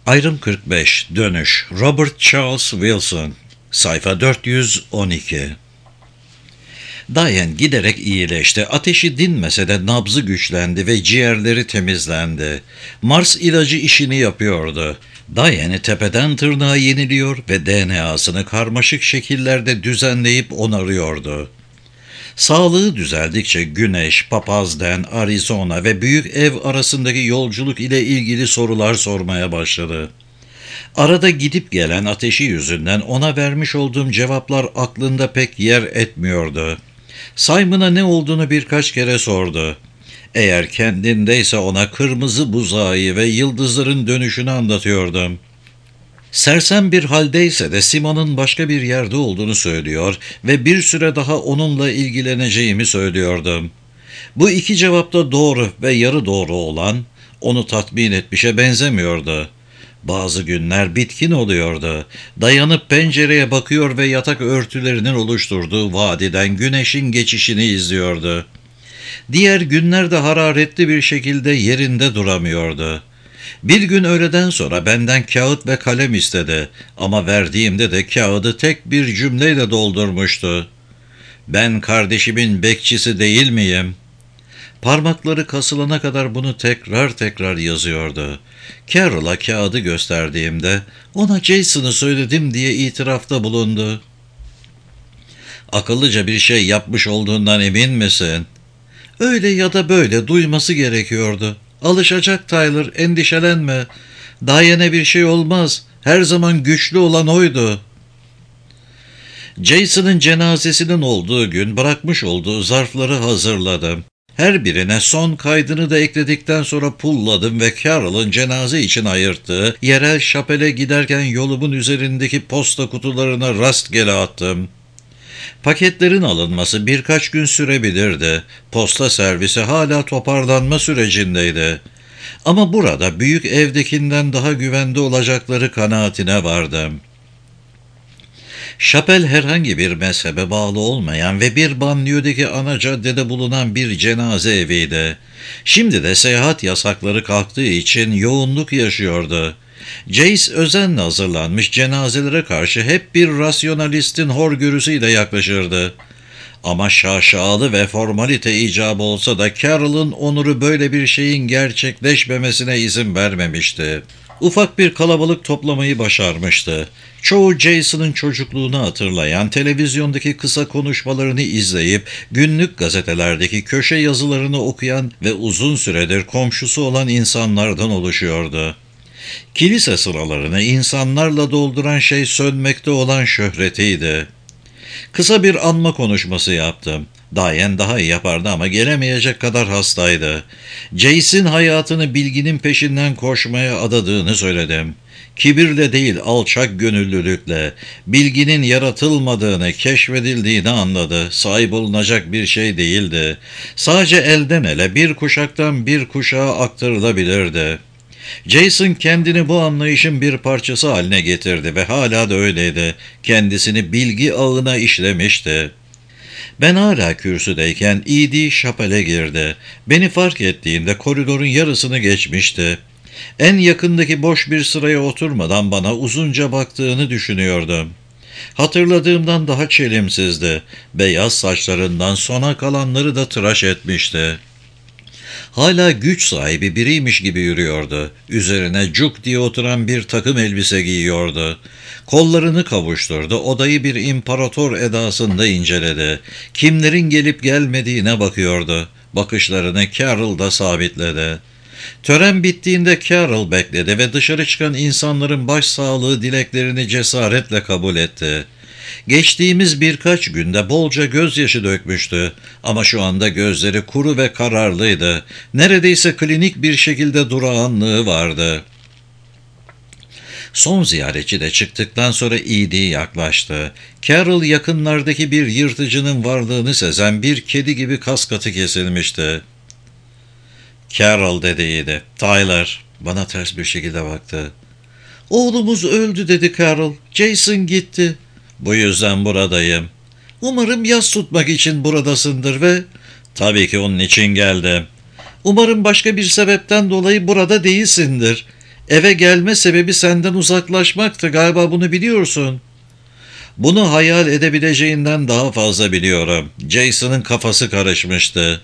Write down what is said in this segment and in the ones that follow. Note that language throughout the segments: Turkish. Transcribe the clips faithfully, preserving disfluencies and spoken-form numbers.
Ayrım kırk beş. Dönüş. Robert Charles Wilson. Sayfa dört yüz on iki. Diane giderek iyileşti. Ateşi dinmese de nabzı güçlendi ve ciğerleri temizlendi. Mars ilacı işini yapıyordu. Diane'i tepeden tırnağa yeniliyor ve D N A'sını karmaşık şekillerde düzenleyip onarıyordu. Sağlığı düzeldikçe Güneş, Papazden, Arizona ve büyük ev arasındaki yolculuk ile ilgili sorular sormaya başladı. Arada gidip gelen ateşi yüzünden ona vermiş olduğum cevaplar aklında pek yer etmiyordu. Simon'a ne olduğunu birkaç kere sordu. Eğer kendindeyse ona kırmızı buzağı ve yıldızların dönüşünü anlatıyordum. Sersem bir haldeyse de Simon'un başka bir yerde olduğunu söylüyor ve bir süre daha onunla ilgileneceğimi söylüyordum. Bu iki cevapta doğru ve yarı doğru olan onu tatmin etmişe benzemiyordu. Bazı günler bitkin oluyordu. Dayanıp pencereye bakıyor ve yatak örtülerinin oluşturduğu vadiden güneşin geçişini izliyordu. Diğer günlerde hararetli bir şekilde yerinde duramıyordu. Bir gün öğleden sonra benden kağıt ve kalem istedi ama verdiğimde de kağıdı tek bir cümleyle doldurmuştu. "Ben kardeşimin bekçisi değil miyim?" Parmakları kasılana kadar bunu tekrar tekrar yazıyordu. Carol'a kağıdı gösterdiğimde ona Jason'ı söyledim diye itirafta bulundu. "Akıllıca bir şey yapmış olduğundan emin misin?" "Öyle ya da böyle duyması gerekiyordu. Alışacak Tyler, endişelenme. Diane'e bir şey olmaz. Her zaman güçlü olan oydu." Jason'ın cenazesinin olduğu gün bırakmış olduğu zarfları hazırladım. Her birine son kaydını da ekledikten sonra pulladım ve Carol'ın cenaze için ayırttığı yerel şapele giderken yolumun üzerindeki posta kutularına rastgele attım. Paketlerin alınması birkaç gün sürebilirdi. Posta servisi hala toparlanma sürecindeydi. Ama burada büyük evdekinden daha güvende olacakları kanaatine vardım. Şapel herhangi bir mezhebe bağlı olmayan ve bir banliyödeki ana caddede bulunan bir cenaze eviydi. Şimdi de seyahat yasakları kalktığı için yoğunluk yaşıyordu. Jace özenle hazırlanmış cenazelere karşı hep bir rasyonalistin horgörüsüyle yaklaşırdı. Ama şaşalı ve formalite icabı olsa da Carol'ın onuru böyle bir şeyin gerçekleşmemesine izin vermemişti. Ufak bir kalabalık toplamayı başarmıştı. Çoğu Jason'ın çocukluğunu hatırlayan, televizyondaki kısa konuşmalarını izleyip, günlük gazetelerdeki köşe yazılarını okuyan ve uzun süredir komşusu olan insanlardan oluşuyordu. Kilise sıralarını insanlarla dolduran şey sönmekte olan şöhretiydi. Kısa bir anma konuşması yaptım. Diane daha iyi yapardı ama gelemeyecek kadar hastaydı. Jace'in hayatını bilginin peşinden koşmaya adadığını söyledim. Kibirle değil, alçak gönüllülükle, bilginin yaratılmadığını, keşfedildiğini anladı. Sahip olunacak bir şey değildi. Sadece elden ele, bir kuşaktan bir kuşağa aktarılabilirdi. Jason kendini bu anlayışın bir parçası haline getirdi ve hala da öyleydi. Kendisini bilgi ağına işlemişti. Ben hala kürsüdeyken E D şapele girdi. Beni fark ettiğinde koridorun yarısını geçmişti. En yakındaki boş bir sıraya oturmadan bana uzunca baktığını düşünüyordum. Hatırladığımdan daha çelimsizdi. Beyaz saçlarından sona kalanları da tıraş etmişti. Hala güç sahibi biriymiş gibi yürüyordu. Üzerine cuk diye oturan bir takım elbise giyiyordu. Kollarını kavuşturdu, odayı bir imparator edasında inceledi. Kimlerin gelip gelmediğine bakıyordu. Bakışlarını Carol sabitledi. Tören bittiğinde Carol bekledi ve dışarı çıkan insanların başsağlığı dileklerini cesaretle kabul etti. Geçtiğimiz birkaç günde bolca gözyaşı dökmüştü ama şu anda gözleri kuru ve kararlıydı. Neredeyse klinik bir şekilde durağanlığı vardı. Son ziyaretçi de çıktıktan sonra E D yaklaştı. Carol yakınlardaki bir yırtıcının varlığını sezen bir kedi gibi kaskatı kesilmişti. "Carol," dedi E D. "Tyler." Bana ters bir şekilde baktı. "Oğlumuz öldü," dedi Carol. "Jason gitti." "Bu yüzden buradayım." "Umarım yas tutmak için buradasındır ve..." "Tabii ki onun için geldim." "Umarım başka bir sebepten dolayı burada değilsindir." Eve gelme sebebi senden uzaklaşmaktı. Galiba bunu biliyorsun. Bunu hayal edebileceğinden daha fazla biliyorum. Jason'ın kafası karışmıştı.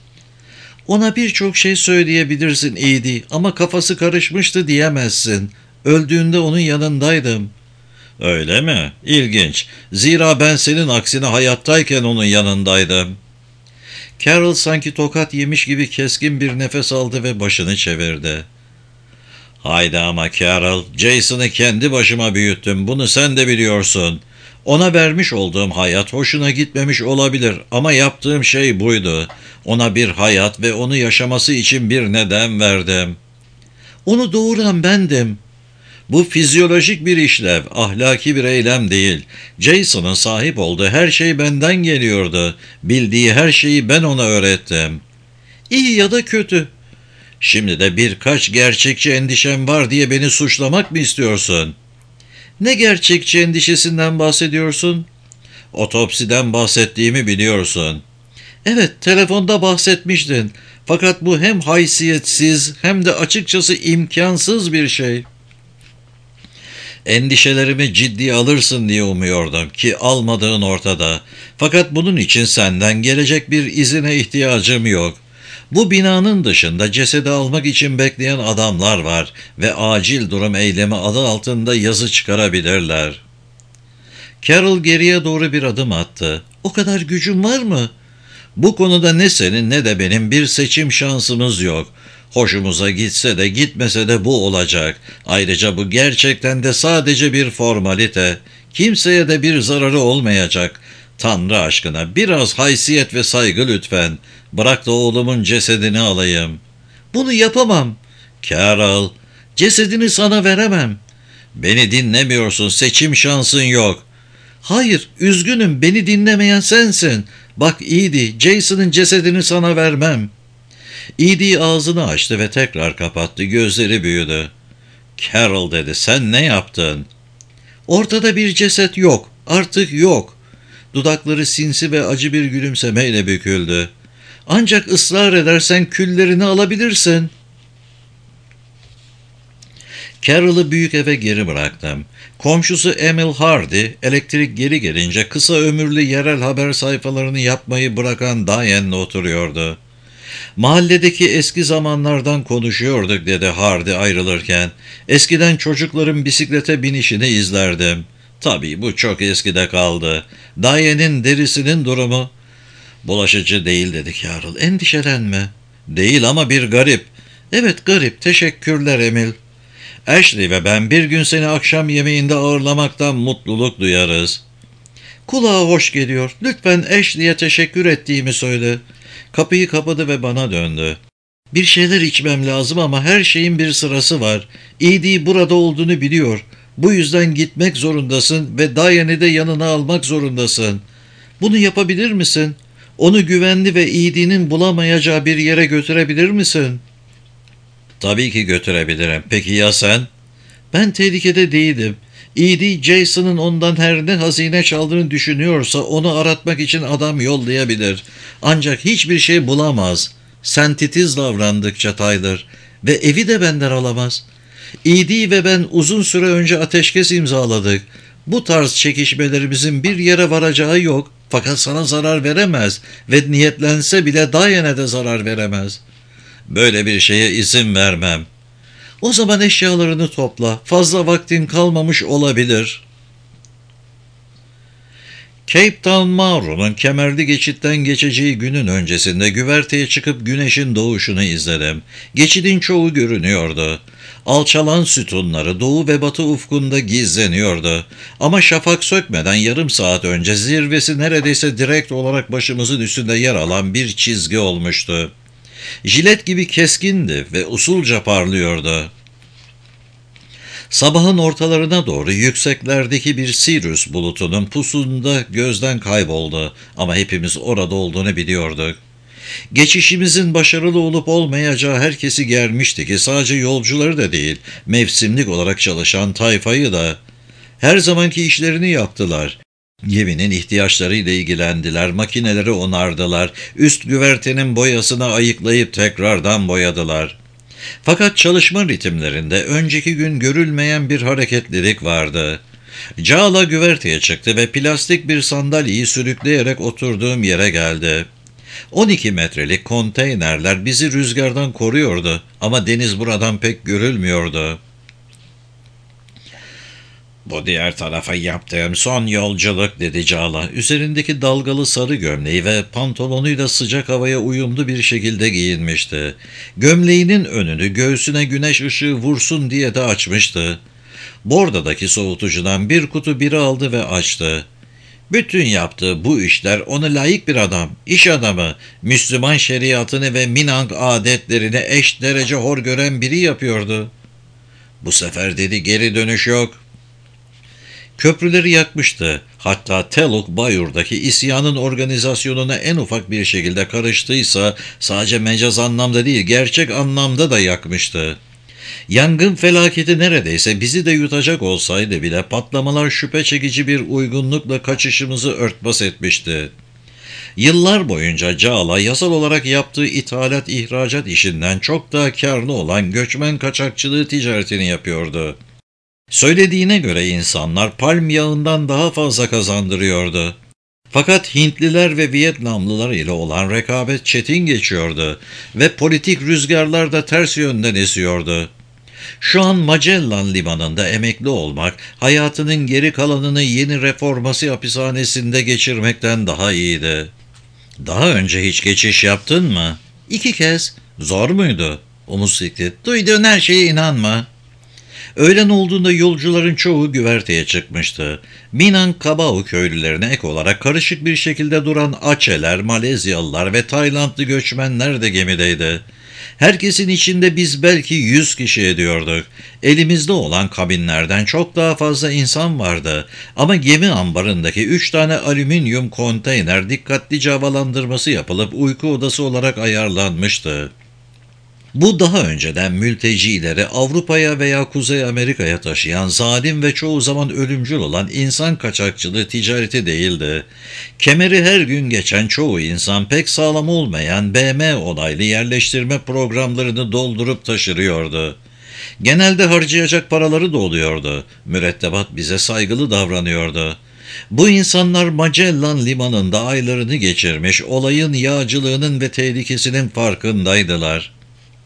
Ona birçok şey söyleyebilirsin Edie ama kafası karışmıştı diyemezsin. Öldüğünde onun yanındaydım. Öyle mi? İlginç. Zira ben senin aksine hayattayken onun yanındaydım. Carol sanki tokat yemiş gibi keskin bir nefes aldı ve başını çevirdi. Haydi ama Carol, Jason'ı kendi başıma büyüttüm. Bunu sen de biliyorsun. Ona vermiş olduğum hayat hoşuna gitmemiş olabilir ama yaptığım şey buydu. Ona bir hayat ve onu yaşaması için bir neden verdim. Onu doğuran bendim. Bu fizyolojik bir işlev, ahlaki bir eylem değil. Jason'ın sahip olduğu her şey benden geliyordu. Bildiği her şeyi ben ona öğrettim. İyi ya da kötü. Şimdi de birkaç gerçekçi endişem var diye beni suçlamak mı istiyorsun? Ne gerçekçi endişesinden bahsediyorsun? Otopsiden bahsettiğimi biliyorsun. Evet, telefonda bahsetmiştin. Fakat bu hem haysiyetsiz hem de açıkçası imkansız bir şey. Endişelerimi ciddiye alırsın diye umuyordum ki almadığın ortada. Fakat bunun için senden gelecek bir izine ihtiyacım yok. Bu binanın dışında cesedi almak için bekleyen adamlar var ve acil durum eylemi adı altında yazı çıkarabilirler. Carol geriye doğru bir adım attı. O kadar gücüm var mı? Bu konuda ne senin ne de benim bir seçim şansımız yok. Hoşumuza gitse de gitmese de bu olacak. Ayrıca bu gerçekten de sadece bir formalite. Kimseye de bir zararı olmayacak. Tanrı aşkına biraz haysiyet ve saygı lütfen. Bırak da oğlumun cesedini alayım. Bunu yapamam. Carol, cesedini sana veremem. Beni dinlemiyorsun, seçim şansın yok. Hayır, üzgünüm, beni dinlemeyen sensin. Bak Edie, Jason'ın cesedini sana vermem. Edie ağzını açtı ve tekrar kapattı, gözleri büyüdü. Carol dedi, sen ne yaptın? Ortada bir ceset yok, artık yok. Dudakları sinsi ve acı bir gülümsemeyle büküldü. Ancak ısrar edersen küllerini alabilirsin. Carol'ı büyük eve geri bıraktım. Komşusu Emil Hardy, elektrik geri gelince kısa ömürlü yerel haber sayfalarını yapmayı bırakan Diane'le oturuyordu. Mahalledeki eski zamanlardan konuşuyorduk dedi Hardy ayrılırken. Eskiden çocukların bisiklete binişini izlerdim. Tabii bu çok eskide kaldı. Diane'in derisinin durumu. Bulaşıcı değil dedi Carol. Endişelenme. Değil ama bir garip. Evet garip. Teşekkürler Emil. Ashley ve ben bir gün seni akşam yemeğinde ağırlamaktan mutluluk duyarız. Kulağa hoş geliyor. Lütfen Ashley'e teşekkür ettiğimi söyle. Kapıyı kapadı ve bana döndü. Bir şeyler içmem lazım ama her şeyin bir sırası var. Edie burada olduğunu biliyor. Bu yüzden gitmek zorundasın ve Diane'i de yanına almak zorundasın. Bunu yapabilir misin? Onu güvenli ve Edie'nin bulamayacağı bir yere götürebilir misin? Tabii ki götürebilirim. Peki ya sen? Ben tehlikede değilim. Edie, Jason'ın ondan her ne hazine çaldığını düşünüyorsa onu aratmak için adam yollayabilir. Ancak hiçbir şey bulamaz. Sen titiz davrandıkça Tyler ve evi de benden alamaz. Edie ve ben uzun süre önce ateşkes imzaladık. Bu tarz çekişmelerimizin bir yere varacağı yok. Fakat sana zarar veremez ve niyetlense bile Diane'e de zarar veremez. Böyle bir şeye izin vermem. O zaman eşyalarını topla. Fazla vaktin kalmamış olabilir. Cape Town Mauru'nun kemerli geçitten geçeceği günün öncesinde güverteye çıkıp güneşin doğuşunu izledim. Geçidin çoğu görünüyordu. Alçalan sütunları doğu ve batı ufkunda gizleniyordu. Ama şafak sökmeden yarım saat önce zirvesi neredeyse direkt olarak başımızın üstünde yer alan bir çizgi olmuştu. Jilet gibi keskindi ve usulca parlıyordu. Sabahın ortalarına doğru yükseklerdeki bir Sirius bulutunun pusunda gözden kayboldu ama hepimiz orada olduğunu biliyorduk. Geçişimizin başarılı olup olmayacağı herkesi germişti ki sadece yolcuları da değil, mevsimlik olarak çalışan tayfayı da. Her zamanki işlerini yaptılar. Geminin ihtiyaçlarıyla ilgilendiler, makineleri onardılar, üst güvertenin boyasını ayıklayıp tekrardan boyadılar. Fakat çalışma ritimlerinde önceki gün görülmeyen bir hareketlilik vardı. Cağla güverteye çıktı ve plastik bir sandalyeyi sürükleyerek oturduğum yere geldi. on iki metrelik konteynerler bizi rüzgardan koruyordu ama deniz buradan pek görülmüyordu. "Bu diğer tarafa yaptığım son yolculuk," dedi Cağla. Üzerindeki dalgalı sarı gömleği ve pantolonuyla sıcak havaya uyumlu bir şekilde giyinmişti. Gömleğinin önünü göğsüne güneş ışığı vursun diye de açmıştı. Bordadaki soğutucudan bir kutu bira aldı ve açtı. Bütün yaptığı bu işler onu layık bir adam, iş adamı, Müslüman şeriatını ve Minang adetlerini eş derece hor gören biri yapıyordu. "Bu sefer," dedi, "geri dönüş yok." Köprüleri yakmıştı. Hatta Teluk Bayur'daki isyanın organizasyonuna en ufak bir şekilde karıştıysa sadece mecaz anlamda değil, gerçek anlamda da yakmıştı. Yangın felaketi neredeyse bizi de yutacak olsaydı bile patlamalar şüphe çekici bir uygunlukla kaçışımızı örtbas etmişti. Yıllar boyunca Cağla yasal olarak yaptığı ithalat ihracat işinden çok daha karlı olan göçmen kaçakçılığı ticaretini yapıyordu. Söylediğine göre insanlar palm yağından daha fazla kazandırıyordu. Fakat Hintliler ve Vietnamlılar ile olan rekabet çetin geçiyordu ve politik rüzgarlar da ters yönden esiyordu. Şu an Magellan limanında emekli olmak, hayatının geri kalanını yeni reforması hapishanesinde geçirmekten daha iyiydi. "Daha önce hiç geçiş yaptın mı?" "İki kez." "Zor muydu?" Omuz sikti. "Duyduğun her şeye inanma." Öğlen olduğunda yolcuların çoğu güverteye çıkmıştı. Minangkabau köylülerine ek olarak karışık bir şekilde duran Aceler, Malezyalılar ve Taylandlı göçmenler de gemideydi. Herkesin içinde biz belki yüz kişi ediyorduk. Elimizde olan kabinlerden çok daha fazla insan vardı. Ama gemi ambarındaki üç tane alüminyum konteyner dikkatlice havalandırması yapılıp uyku odası olarak ayarlanmıştı. Bu daha önceden mültecileri Avrupa'ya veya Kuzey Amerika'ya taşıyan zalim ve çoğu zaman ölümcül olan insan kaçakçılığı ticareti değildi. Kemeri her gün geçen çoğu insan pek sağlam olmayan B M onaylı yerleştirme programlarını doldurup taşırıyordu. Genelde harcayacak paraları da oluyordu. Mürettebat bize saygılı davranıyordu. Bu insanlar Magellan limanında aylarını geçirmiş, olayın yağcılığının ve tehlikesinin farkındaydılar.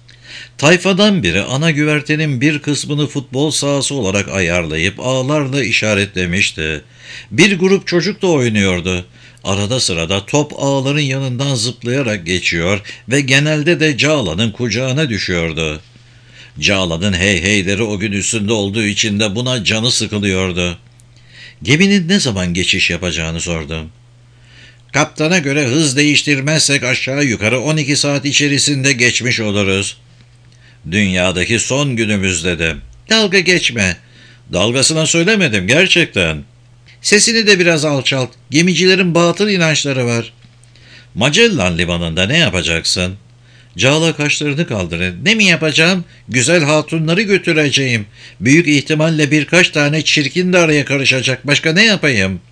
Tayfadan biri ana güvertenin bir kısmını futbol sahası olarak ayarlayıp ağlarla işaretlemişti. Bir grup çocuk da oynuyordu. Arada sırada top ağların yanından zıplayarak geçiyor ve genelde de Cağla'nın kucağına düşüyordu. Cağla'nın hey heyleri o gün üstünde olduğu için de buna canı sıkılıyordu. Geminin ne zaman geçiş yapacağını sordum. "Kaptana göre hız değiştirmezsek aşağı yukarı on iki saat içerisinde geçmiş oluruz." "Dünyadaki son günümüz," dedim. "Dalga geçme." "Dalgasına söylemedim, gerçekten." "Sesini de biraz alçalt. Gemicilerin batıl inançları var." "Magellan limanında ne yapacaksın?" Cağla kaşlarını kaldırdı. "Ne mi yapacağım? Güzel hatunları götüreceğim. Büyük ihtimalle birkaç tane çirkin de araya karışacak. Başka ne yapayım?"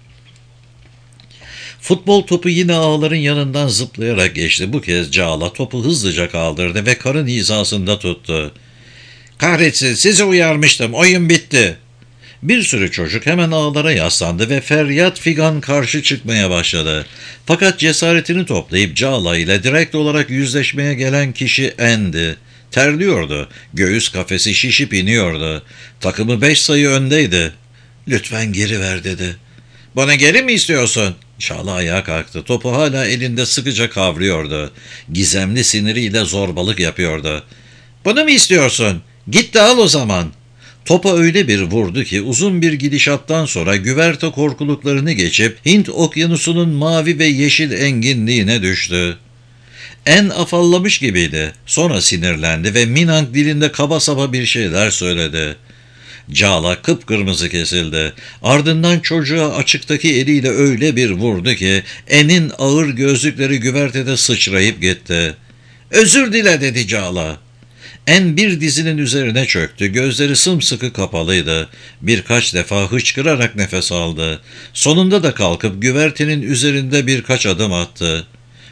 Futbol topu yine ağların yanından zıplayarak geçti. Bu kez Cağla topu hızlıca kaldırdı ve karın hizasında tuttu. "Kahretsin, sizi uyarmıştım. Oyun bitti." Bir sürü çocuk hemen ağlara yaslandı ve feryat figan karşı çıkmaya başladı. Fakat cesaretini toplayıp Cağla ile direkt olarak yüzleşmeye gelen kişi Endi. Terliyordu. Göğüs kafesi şişip iniyordu. Takımı beş sayı öndeydi. "Lütfen geri ver," dedi. "Bana geri mi istiyorsun?" Cağla ayağa kalktı. Topu hala elinde sıkıca kavruyordu. Gizemli siniriyle zorbalık yapıyordu. "Bunu mu istiyorsun? Git de al o zaman." Topa öyle bir vurdu ki uzun bir gidişattan sonra güverte korkuluklarını geçip Hint okyanusunun mavi ve yeşil enginliğine düştü. En afallamış gibiydi. Sonra sinirlendi ve Minang dilinde kaba saba bir şeyler söyledi. Cağla kıpkırmızı kesildi. Ardından çocuğa açıktaki eliyle öyle bir vurdu ki En'in ağır gözlükleri güvertede sıçrayıp gitti. "Özür dile," dedi Cağla. En bir dizinin üzerine çöktü. Gözleri sımsıkı kapalıydı. Birkaç defa hıçkırarak nefes aldı. Sonunda da kalkıp güvertenin üzerinde birkaç adım attı.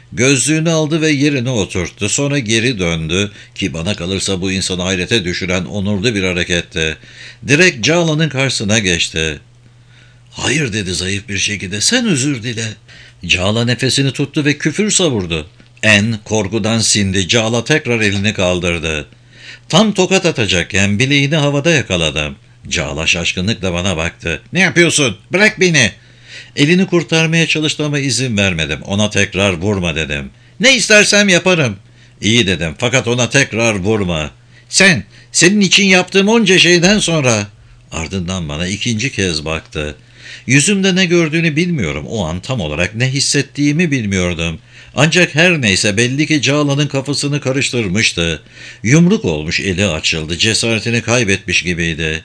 Gözlüğünü aldı ve yerine oturttu. Sonra geri döndü ki bana kalırsa bu insanı hayrete düşüren onurlu bir hareketti. Direkt Cağla'nın karşısına geçti. "Hayır," dedi zayıf bir şekilde, "sen özür dile." Cağla nefesini tuttu ve küfür savurdu. En korkudan sindi. Cağla tekrar elini kaldırdı. Tam tokat atacakken bileğini havada yakaladım. Cağla şaşkınlıkla bana baktı. "Ne yapıyorsun? Bırak beni." Elini kurtarmaya çalıştı ama izin vermedim. "Ona tekrar vurma," dedim. "Ne istersem yaparım." "İyi," dedim, "fakat ona tekrar vurma." "Sen, senin için yaptığım onca şeyden sonra." Ardından bana ikinci kez baktı. Yüzümde ne gördüğünü bilmiyorum. O an tam olarak ne hissettiğimi bilmiyordum. Ancak her neyse belli ki Cağla'nın kafasını karıştırmıştı. Yumruk olmuş, eli açıldı. Cesaretini kaybetmiş gibiydi.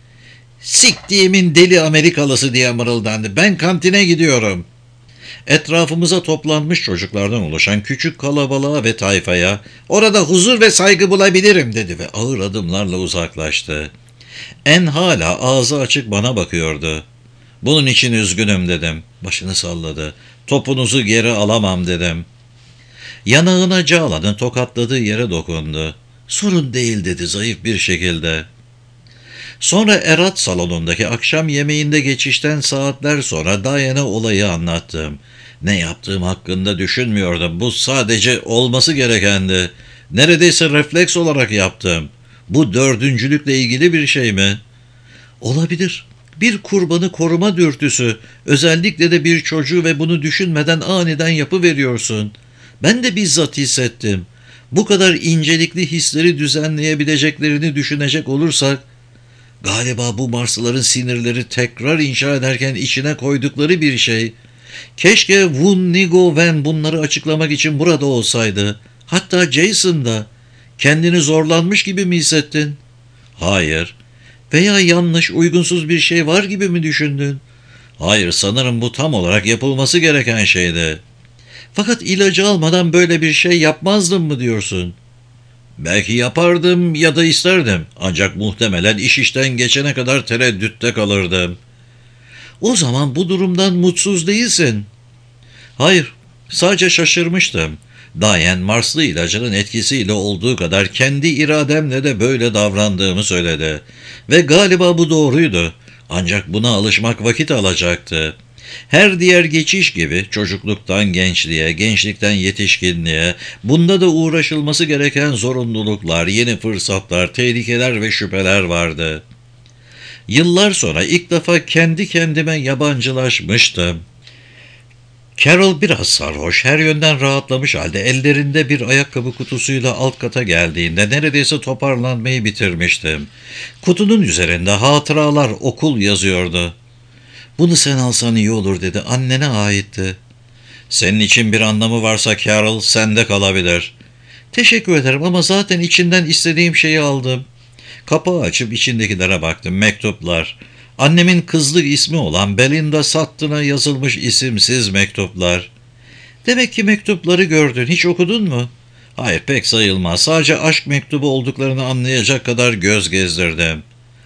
"Siktiğimin deli Amerikalısı," diye mırıldandı. "Ben kantine gidiyorum." Etrafımıza toplanmış çocuklardan oluşan küçük kalabalığa ve tayfaya "Orada huzur ve saygı bulabilirim," dedi ve ağır adımlarla uzaklaştı. En hala ağzı açık bana bakıyordu. "Bunun için üzgünüm," dedim. Başını salladı. "Topunuzu geri alamam," dedim. Yanağına Cağla'nın tokatladığı yere dokundu. "Sorun değil," dedi zayıf bir şekilde. Sonra Erat salonundaki akşam yemeğinde geçişten saatler sonra Diane'e olayı anlattım. Ne yaptığım hakkında düşünmüyordum. Bu sadece olması gerekendi. Neredeyse refleks olarak yaptım. Bu dördüncülükle ilgili bir şey mi? Olabilir. Bir kurbanı koruma dürtüsü, özellikle de bir çocuğu ve bunu düşünmeden aniden yapıveriyorsun. Ben de bizzat hissettim. Bu kadar incelikli hisleri düzenleyebileceklerini düşünecek olursak, galiba bu Marslıların sinirleri tekrar inşa ederken içine koydukları bir şey. Keşke Wun Nigo Wen bunları açıklamak için burada olsaydı. Hatta Jason da. Kendini zorlanmış gibi mi hissettin? Hayır. Veya yanlış, uygunsuz bir şey var gibi mi düşündün? Hayır, sanırım bu tam olarak yapılması gereken şeydi. Fakat ilacı almadan böyle bir şey yapmazdım mı diyorsun? Belki yapardım ya da isterdim. Ancak muhtemelen iş işten geçene kadar tereddütte kalırdım. O zaman bu durumdan mutsuz değilsin. Hayır, sadece şaşırmıştım. Diane, Marslı ilacının etkisiyle olduğu kadar kendi irademle de böyle davrandığımı söyledi. Ve galiba bu doğruydu. Ancak buna alışmak vakit alacaktı. Her diğer geçiş gibi çocukluktan gençliğe, gençlikten yetişkinliğe, bunda da uğraşılması gereken zorunluluklar, yeni fırsatlar, tehlikeler ve şüpheler vardı. Yıllar sonra ilk defa kendi kendime yabancılaşmıştım. Carol biraz sarhoş, her yönden rahatlamış halde ellerinde bir ayakkabı kutusuyla alt kata geldiğinde neredeyse toparlanmayı bitirmiştim. Kutunun üzerinde hatıralar, okul yazıyordu. "Bunu sen alsan iyi olur," dedi. "Annene aitti." "Senin için bir anlamı varsa Carol, sende kalabilir." "Teşekkür ederim ama zaten içinden istediğim şeyi aldım." Kapağı açıp içindekilere baktım. Mektuplar. Annemin kızlık ismi olan Belinda Sutton'a yazılmış isimsiz mektuplar. "Demek ki mektupları gördün. Hiç okudun mu?" "Hayır, pek sayılmaz. Sadece aşk mektubu olduklarını anlayacak kadar göz gezdirdim."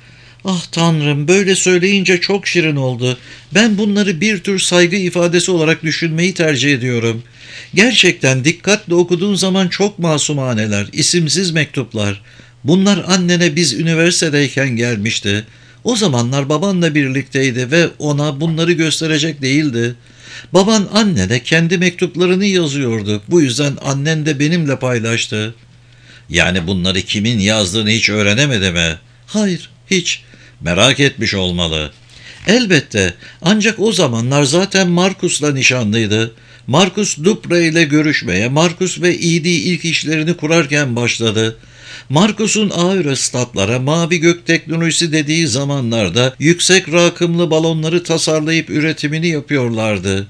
"Ah Tanrım, böyle söyleyince çok şirin oldu. Ben bunları bir tür saygı ifadesi olarak düşünmeyi tercih ediyorum. Gerçekten dikkatle okuduğun zaman çok masumaneler, isimsiz mektuplar. Bunlar annene biz üniversitedeyken gelmişti. O zamanlar babanla birlikteydi ve ona bunları gösterecek değildi. Baban annene kendi mektuplarını yazıyordu. Bu yüzden annen de benimle paylaştı." "Yani bunları kimin yazdığını hiç öğrenemedi mi?" "Hayır, hiç. Merak etmiş olmalı." "Elbette. Ancak o zamanlar zaten Marcus'la nişanlıydı. Marcus Dupre ile görüşmeye, Marcus ve Edie ilk işlerini kurarken başladı. Marcus'un aerostatlara mavi gök teknolojisi dediği zamanlarda yüksek rakımlı balonları tasarlayıp üretimini yapıyorlardı.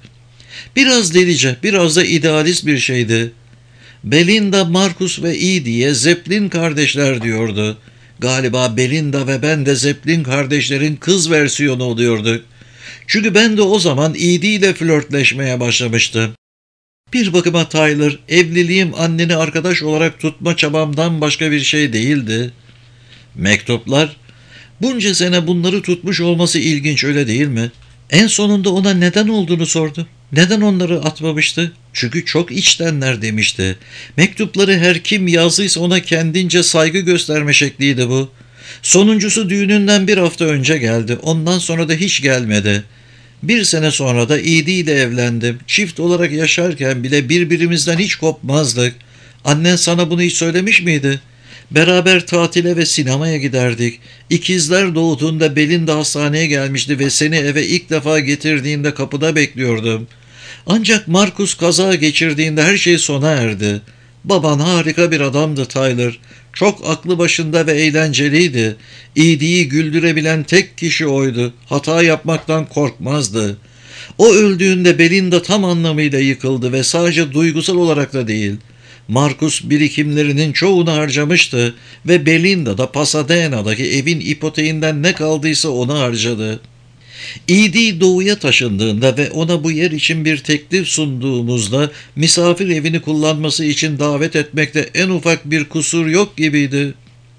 Biraz delice, biraz da idealist bir şeydi. Belinda, Marcus ve Edie'ye Zeppelin kardeşler diyordu. Galiba Belinda ve ben de Zeppelin kardeşlerin kız versiyonu oluyorduk. Çünkü ben de o zaman Edie ile flörtleşmeye başlamıştım. Bir bakıma Tyler, evliliğim anneni arkadaş olarak tutma çabamdan başka bir şey değildi." "Mektuplar? Bunca sene bunları tutmuş olması ilginç, öyle değil mi? En sonunda ona neden olduğunu sordum. Neden onları atmamıştı? Çünkü çok içtenler demişti. Mektupları her kim yazdıysa ona kendince saygı gösterme şekliydi bu. Sonuncusu düğününden bir hafta önce geldi. Ondan sonra da hiç gelmedi. Bir sene sonra da İdi ile evlendim. Çift olarak yaşarken bile birbirimizden hiç kopmazdık. Annen sana bunu hiç söylemiş miydi? Beraber tatile ve sinemaya giderdik. İkizler doğduğunda Belinda hastaneye gelmişti ve seni eve ilk defa getirdiğinde kapıda bekliyordum. Ancak Marcus kaza geçirdiğinde her şey sona erdi. Baban harika bir adamdı Tyler. Çok aklı başında ve eğlenceliydi. İyiliği güldürebilen tek kişi oydu. Hata yapmaktan korkmazdı. O öldüğünde Belinda tam anlamıyla yıkıldı ve sadece duygusal olarak da değil. Marcus birikimlerinin çoğunu harcamıştı ve Belinda da Pasadena'daki evin ipoteğinden ne kaldıysa onu harcadı. İdi doğuya taşındığında ve ona bu yer için bir teklif sunduğumuzda misafir evini kullanması için davet etmekte en ufak bir kusur yok gibiydi.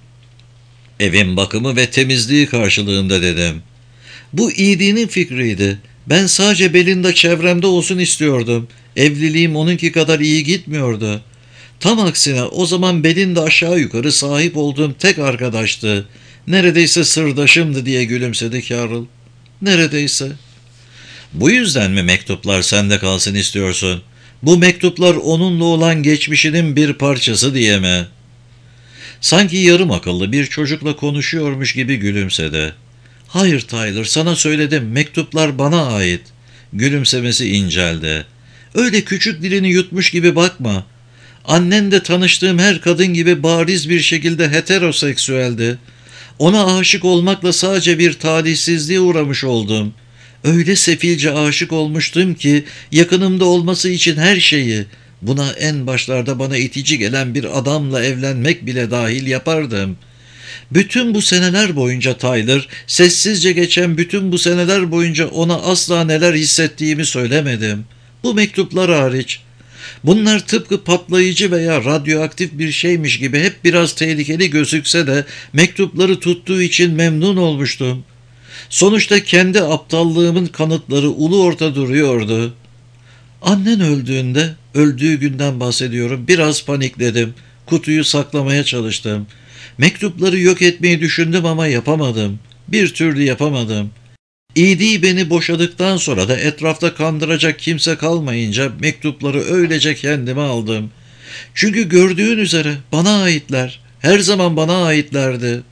Evin bakımı ve temizliği karşılığında dedim. Bu İdi'nin fikriydi. Ben sadece Belinda çevremde olsun istiyordum. Evliliğim onunki kadar iyi gitmiyordu. Tam aksine o zaman Belinda aşağı yukarı sahip olduğum tek arkadaştı. Neredeyse sırdaşımdı diye gülümsedi Carol. Neredeyse. Bu yüzden mi mektuplar sende kalsın istiyorsun? Bu mektuplar onunla olan geçmişinin bir parçası diye mi? Sanki yarım akıllı bir çocukla konuşuyormuş gibi gülümsedi. Hayır Tyler, sana söyledim, mektuplar bana ait. Gülümsemesi inceldi. Öyle küçük dilini yutmuş gibi bakma. Annen de tanıştığım her kadın gibi bariz bir şekilde heteroseksüeldi. Ona aşık olmakla sadece bir talihsizliğe uğramış oldum. Öyle sefilce aşık olmuştum ki yakınımda olması için her şeyi, buna en başlarda bana itici gelen bir adamla evlenmek bile dahil yapardım. Bütün bu seneler boyunca Tyler, sessizce geçen bütün bu seneler boyunca ona asla neler hissettiğimi söylemedim. Bu mektuplar hariç. Bunlar tıpkı patlayıcı veya radyoaktif bir şeymiş gibi hep biraz tehlikeli gözükse de mektupları tuttuğu için memnun olmuştum. Sonuçta kendi aptallığımın kanıtları ulu orta duruyordu. Annen öldüğünde, öldüğü günden bahsediyorum, biraz panikledim. Kutuyu saklamaya çalıştım. Mektupları yok etmeyi düşündüm ama yapamadım. Bir türlü yapamadım. İdi beni boşadıktan sonra da etrafta kandıracak kimse kalmayınca mektupları öylece kendime aldım. Çünkü gördüğün üzere bana aitler. Her zaman bana aitlerdi.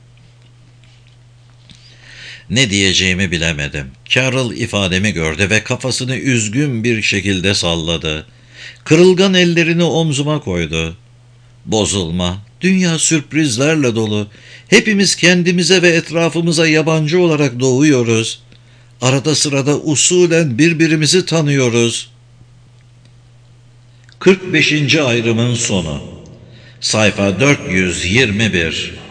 Ne diyeceğimi bilemedim. Carol ifademi gördü ve kafasını üzgün bir şekilde salladı. Kırılgan ellerini omzuma koydu. Bozulma. Dünya sürprizlerle dolu. Hepimiz kendimize ve etrafımıza yabancı olarak doğuyoruz. Arada sırada usulen birbirimizi tanıyoruz. kırk beşinci ayrımın sonu. Sayfa dört yüz yirmi bir.